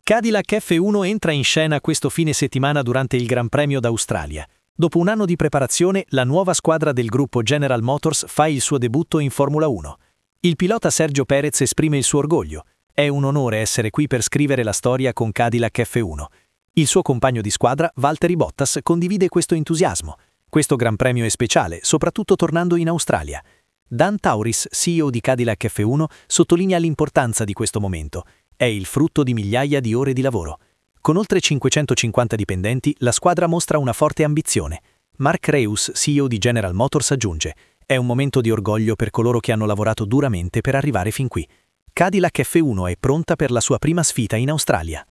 Cadillac F1 entra in scena questo fine settimana durante il Gran Premio d'Australia. Dopo un anno di preparazione, la nuova squadra del gruppo General Motors fa il suo debutto in Formula 1. Il pilota Sergio Perez esprime il suo orgoglio. È un onore essere qui per scrivere la storia con Cadillac F1. Il suo compagno di squadra, Valtteri Bottas, condivide questo entusiasmo. Questo Gran Premio è speciale, soprattutto tornando in Australia. Dan Tauris, CEO di Cadillac F1, sottolinea l'importanza di questo momento. È il frutto di migliaia di ore di lavoro. Con oltre 550 dipendenti, la squadra mostra una forte ambizione. Mark Reus, CEO di General Motors, aggiunge: «È un momento di orgoglio per coloro che hanno lavorato duramente per arrivare fin qui». Cadillac F1 è pronta per la sua prima sfida in Australia.